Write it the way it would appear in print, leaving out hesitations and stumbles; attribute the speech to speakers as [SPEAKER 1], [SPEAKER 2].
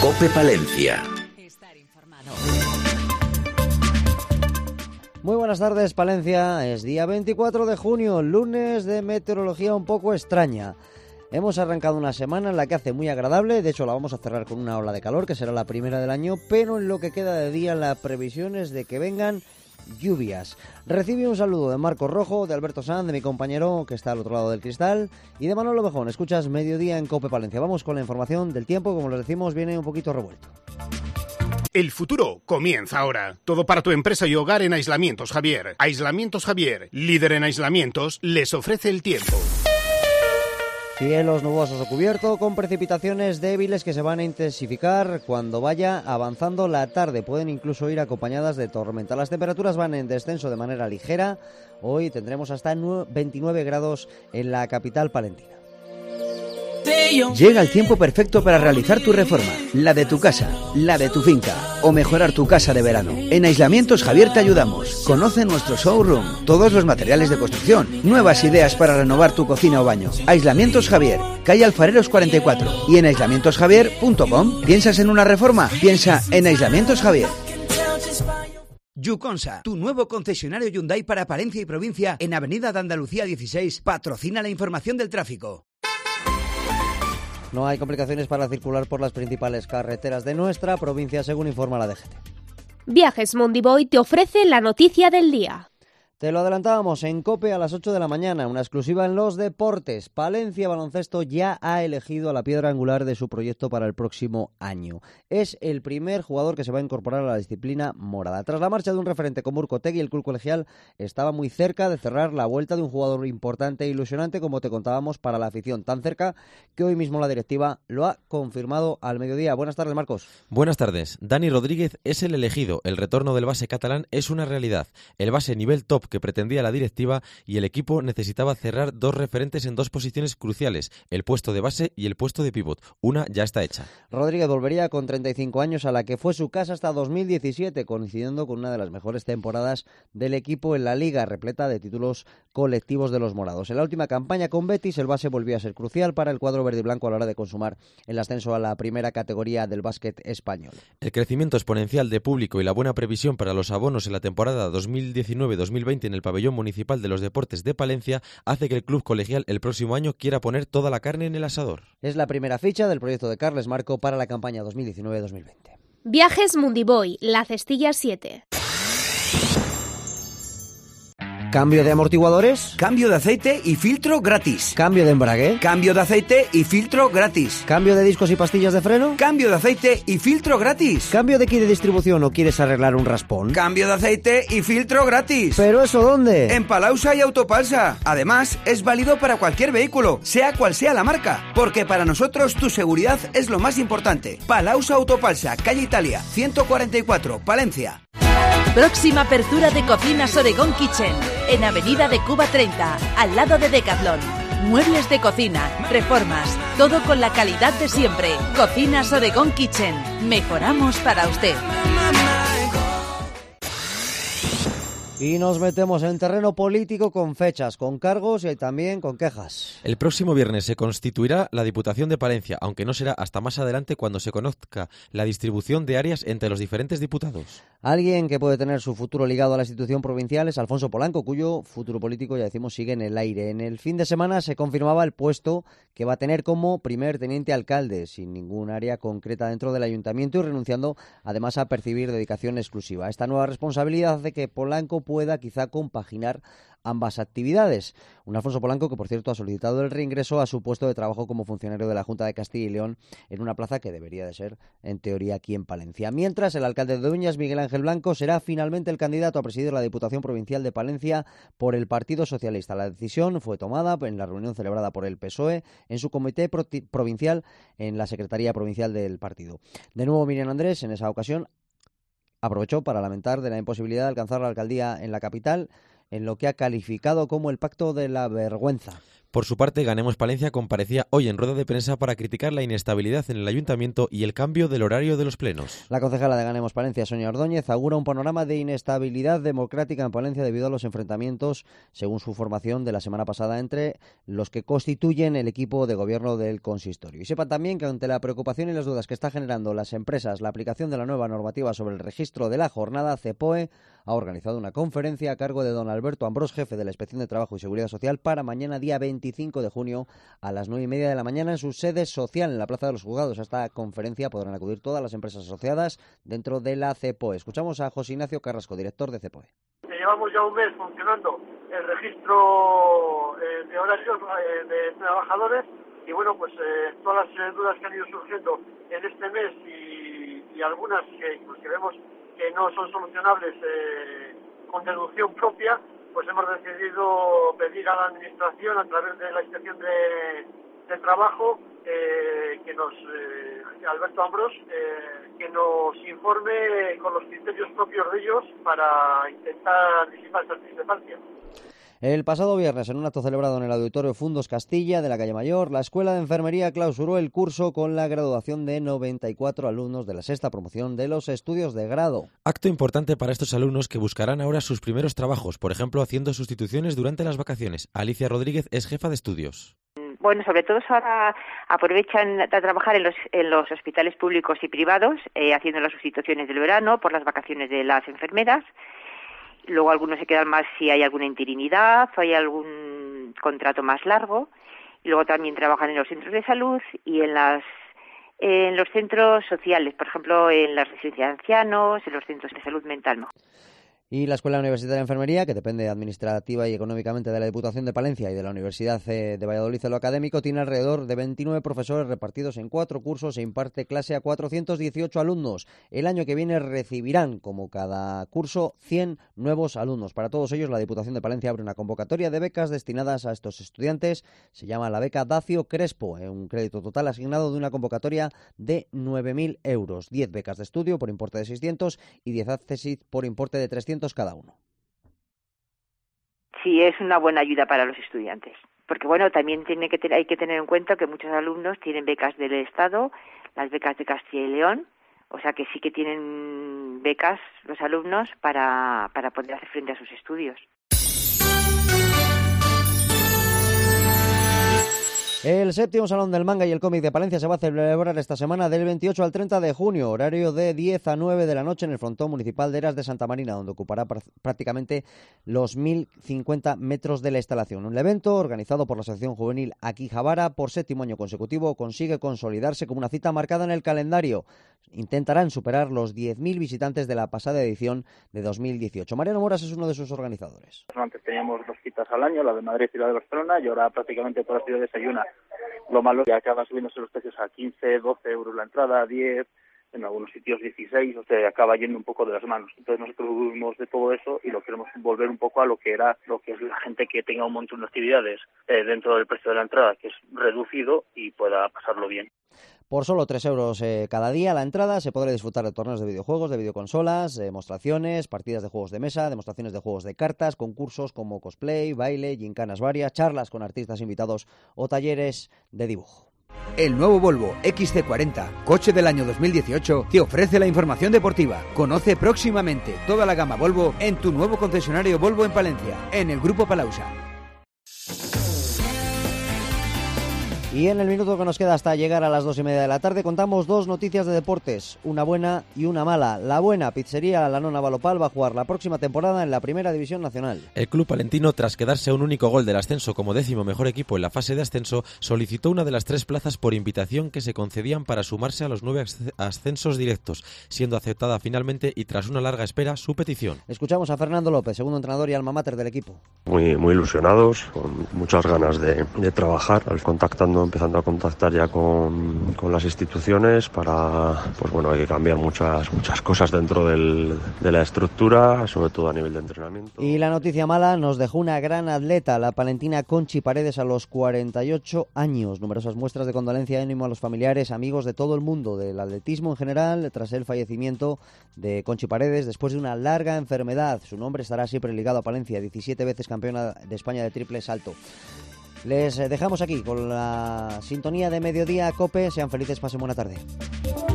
[SPEAKER 1] COPE Palencia.
[SPEAKER 2] Muy buenas tardes, Palencia. Es día 24 de junio, lunes de meteorología un poco extraña. Hemos arrancado una semana en la que hace muy agradable, de hecho la vamos a cerrar con una ola de calor, que será la primera del año, pero en lo que queda de día la previsión es de que vengan lluvias. Recibe un saludo de Marcos Rojo, de Alberto Sanz, de mi compañero que está al otro lado del cristal, y de Manolo Bejón. Escuchas Mediodía en COPE Palencia. Vamos con la información del tiempo, como les decimos, viene un poquito revuelto.
[SPEAKER 3] El futuro comienza ahora. Todo para tu empresa y hogar en Aislamientos Javier. Aislamientos Javier, líder en aislamientos, les ofrece el tiempo.
[SPEAKER 2] Cielos nubosos o cubierto, con precipitaciones débiles que se van a intensificar cuando vaya avanzando la tarde. Pueden incluso ir acompañadas de tormenta. Las temperaturas van en descenso de manera ligera. Hoy tendremos hasta 29 grados en la capital palentina.
[SPEAKER 4] Llega el tiempo perfecto para realizar tu reforma, la de tu casa, la de tu finca o mejorar tu casa de verano. En Aislamientos Javier te ayudamos. Conoce nuestro showroom, todos los materiales de construcción, nuevas ideas para renovar tu cocina o baño. Aislamientos Javier, calle Alfareros 44 y en aislamientosjavier.com. ¿Piensas en una reforma? Piensa en Aislamientos Javier. Yuconsa, tu nuevo concesionario Hyundai para Palencia y provincia en Avenida de Andalucía 16, patrocina la información del tráfico.
[SPEAKER 2] No hay complicaciones para circular por las principales carreteras de nuestra provincia, según informa la DGT.
[SPEAKER 5] Viajes Mondiboy te ofrece la noticia del día.
[SPEAKER 2] Te lo adelantábamos en COPE a las 8 de la mañana, una exclusiva en los deportes. Palencia Baloncesto ya ha elegido a la piedra angular de su proyecto para el próximo año. Es el primer jugador que se va a incorporar a la disciplina morada. Tras la marcha de un referente como Urcotegui, el club colegial estaba muy cerca de cerrar la vuelta de un jugador importante e ilusionante, como te contábamos, para la afición. Tan cerca que hoy mismo la directiva lo ha confirmado al mediodía. Buenas tardes, Marcos.
[SPEAKER 6] Buenas tardes. Dani Rodríguez es el elegido. El retorno del base catalán es una realidad. El base nivel top que pretendía la directiva, y el equipo necesitaba cerrar dos referentes en dos posiciones cruciales, el puesto de base y el puesto de pívot. Una ya está hecha.
[SPEAKER 2] Rodríguez volvería con 35 años a la que fue su casa hasta 2017, coincidiendo con una de las mejores temporadas del equipo en la liga, repleta de títulos colectivos de los morados. En la última campaña con Betis, el base volvió a ser crucial para el cuadro verde y blanco a la hora de consumar el ascenso a la primera categoría del básquet español.
[SPEAKER 6] El crecimiento exponencial de público y la buena previsión para los abonos en la temporada 2019-2020 en el pabellón municipal de los deportes de Palencia hace que el club colegial el próximo año quiera poner toda la carne en el asador.
[SPEAKER 2] Es la primera ficha del proyecto de Carles Marco para la campaña 2019-2020.
[SPEAKER 5] Viajes Mondiboy, La Cestilla 7.
[SPEAKER 2] ¿Cambio de amortiguadores?
[SPEAKER 4] Cambio de aceite y filtro gratis.
[SPEAKER 2] ¿Cambio de embrague?
[SPEAKER 4] Cambio de aceite y filtro gratis.
[SPEAKER 2] ¿Cambio de discos y pastillas de freno?
[SPEAKER 4] Cambio de aceite y filtro gratis.
[SPEAKER 2] ¿Cambio de kit de distribución o quieres arreglar un raspón?
[SPEAKER 4] Cambio de aceite y filtro gratis.
[SPEAKER 2] ¿Pero eso dónde?
[SPEAKER 4] En Palausa y Autopalsa. Además, es válido para cualquier vehículo, sea cual sea la marca, porque para nosotros tu seguridad es lo más importante. Palausa Autopalsa, calle Italia, 144, Palencia.
[SPEAKER 7] Próxima apertura de Cocinas Oregón Kitchen, en Avenida de Cuba 30, al lado de Decathlon. Muebles de cocina, reformas, todo con la calidad de siempre. Cocinas Oregón Kitchen, mejoramos para usted.
[SPEAKER 2] Y nos metemos en terreno político con fechas, con cargos y también con quejas.
[SPEAKER 6] El próximo viernes se constituirá la Diputación de Palencia, aunque no será hasta más adelante cuando se conozca la distribución de áreas entre los diferentes diputados.
[SPEAKER 2] Alguien que puede tener su futuro ligado a la institución provincial es Alfonso Polanco, cuyo futuro político, ya decimos, sigue en el aire. En el fin de semana se confirmaba el puesto que va a tener como primer teniente alcalde, sin ningún área concreta dentro del ayuntamiento y renunciando además a percibir dedicación exclusiva. Esta nueva responsabilidad hace que Polanco pueda quizá compaginar ambas actividades. Un Alfonso Polanco que, por cierto, ha solicitado el reingreso a su puesto de trabajo como funcionario de la Junta de Castilla y León en una plaza que debería de ser, en teoría, aquí en Palencia. Mientras, el alcalde de Dueñas, Miguel Ángel Blanco, será finalmente el candidato a presidir la Diputación Provincial de Palencia por el Partido Socialista. La decisión fue tomada en la reunión celebrada por el PSOE en su comité provincial en la Secretaría Provincial del partido. De nuevo, Miriam Andrés, en esa ocasión, aprovechó para lamentar de la imposibilidad de alcanzar la alcaldía en la capital, en lo que ha calificado como el pacto de la vergüenza.
[SPEAKER 6] Por su parte, Ganemos Palencia comparecía hoy en rueda de prensa para criticar la inestabilidad en el ayuntamiento y el cambio del horario de los plenos.
[SPEAKER 2] La concejala de Ganemos Palencia, Sonia Ordóñez, augura un panorama de inestabilidad democrática en Palencia debido a los enfrentamientos, según su formación de la semana pasada, entre los que constituyen el equipo de gobierno del consistorio. Y sepan también que ante la preocupación y las dudas que está generando las empresas la aplicación de la nueva normativa sobre el registro de la jornada, CEPOE ha organizado una conferencia a cargo de don Alberto Ambrós, jefe de la Inspección de Trabajo y Seguridad Social, para mañana día 25 de junio a las 9:30 de la mañana en su sede social en la Plaza de los Juzgados. A esta conferencia podrán acudir todas las empresas asociadas dentro de la CEPOE. Escuchamos a José Ignacio Carrasco, director de CEPOE.
[SPEAKER 1] Llevamos ya un mes funcionando el registro de horarios de trabajadores y bueno, pues todas las dudas que han ido surgiendo en este mes y algunas que incluso vemos que no son solucionables con deducción propia, pues hemos decidido pedir a la Administración, a través de la Inspección de Trabajo, Alberto Ambrós, que nos informe con los criterios propios de ellos para intentar disipar esta discrepancia.
[SPEAKER 2] El pasado viernes, en un acto celebrado en el Auditorio Fundos Castilla de la Calle Mayor, la Escuela de Enfermería clausuró el curso con la graduación de 94 alumnos de la sexta promoción de los estudios de grado.
[SPEAKER 6] Acto importante para estos alumnos que buscarán ahora sus primeros trabajos, por ejemplo, haciendo sustituciones durante las vacaciones. Alicia Rodríguez es jefa de estudios.
[SPEAKER 8] Bueno, sobre todo ahora aprovechan a trabajar en los hospitales públicos y privados, haciendo las sustituciones del verano por las vacaciones de las enfermeras. Luego algunos se quedan más si hay alguna interinidad o hay algún contrato más largo. Y luego también trabajan en los centros de salud y en los centros sociales, por ejemplo, en las residencias de ancianos, en los centros de salud mental, ¿no?
[SPEAKER 2] Y la Escuela Universitaria de Enfermería, que depende administrativa y económicamente de la Diputación de Palencia y de la Universidad de Valladolid en lo académico, tiene alrededor de 29 profesores repartidos en 4 cursos e imparte clase a 418 alumnos. El año que viene recibirán, como cada curso, 100 nuevos alumnos. Para todos ellos, la Diputación de Palencia abre una convocatoria de becas destinadas a estos estudiantes. Se llama la beca Dacio Crespo, un crédito total asignado de una convocatoria de 9.000 euros. 10 becas de estudio por importe de 600 y 10 accesit por importe de 300 cada uno.
[SPEAKER 8] Sí, es una buena ayuda para los estudiantes, porque bueno, también hay que tener en cuenta que muchos alumnos tienen becas del Estado, las becas de Castilla y León, o sea que sí que tienen becas los alumnos para poder hacer frente a sus estudios.
[SPEAKER 2] El séptimo Salón del Manga y el Cómic de Palencia se va a celebrar esta semana del 28 al 30 de junio, horario de 10 a 9 de la noche en el frontón municipal de Eras de Santa Marina, donde ocupará prácticamente los 1.050 metros de la instalación. Un evento organizado por la Asociación Juvenil Aquijabara por 7º año consecutivo consigue consolidarse como una cita marcada en el calendario. Intentarán superar los 10.000 visitantes de la pasada edición de 2018. Mariano Moras es uno de sus organizadores.
[SPEAKER 9] Antes teníamos 2 citas al año, la de Madrid y la de Barcelona, y ahora prácticamente todas las ciudades hay una. Lo malo es que acaban subiéndose los precios a 15, 12 euros la entrada, 10, en algunos sitios 16, o sea, acaba yendo un poco de las manos. Entonces nosotros vivimos de todo eso y lo queremos volver un poco a lo que es la gente que tenga un montón de actividades dentro del precio de la entrada, que es reducido y pueda pasarlo bien.
[SPEAKER 2] Por solo 3 euros cada día la entrada se podrá disfrutar de torneos de videojuegos, de videoconsolas, demostraciones, partidas de juegos de mesa, demostraciones de juegos de cartas, concursos como cosplay, baile, gincanas varias, charlas con artistas invitados o talleres de dibujo.
[SPEAKER 4] El nuevo Volvo XC40, coche del año 2018, te ofrece la información deportiva. Conoce próximamente toda la gama Volvo en tu nuevo concesionario Volvo en Palencia, en el Grupo Palausa.
[SPEAKER 2] Y en el minuto que nos queda hasta llegar a las 2:30 de la tarde contamos 2 noticias de deportes, una buena y una mala. La buena, Pizzería La Nona Valopal va a jugar la próxima temporada en la Primera División Nacional.
[SPEAKER 6] El club palentino, tras quedarse a un único gol del ascenso como 10º mejor equipo en la fase de ascenso, solicitó una de las 3 plazas por invitación que se concedían para sumarse a los 9 ascensos directos, siendo aceptada finalmente y tras una larga espera su petición.
[SPEAKER 2] Escuchamos a Fernando López, segundo entrenador y alma mater del equipo.
[SPEAKER 10] Muy ilusionados, con muchas ganas de trabajar, empezando a contactar ya con las instituciones para, pues bueno, hay que cambiar muchas cosas dentro de la estructura, sobre todo a nivel de entrenamiento.
[SPEAKER 2] Y la noticia mala nos dejó una gran atleta, la palentina Conchi Paredes, a los 48 años. Numerosas muestras de condolencia y ánimo a los familiares, amigos de todo el mundo del atletismo en general, tras el fallecimiento de Conchi Paredes después de una larga enfermedad. Su nombre estará siempre ligado a Palencia, 17 veces campeona de España de triple salto. Les dejamos aquí con la sintonía de Mediodía COPE. Sean felices, pasen buena tarde.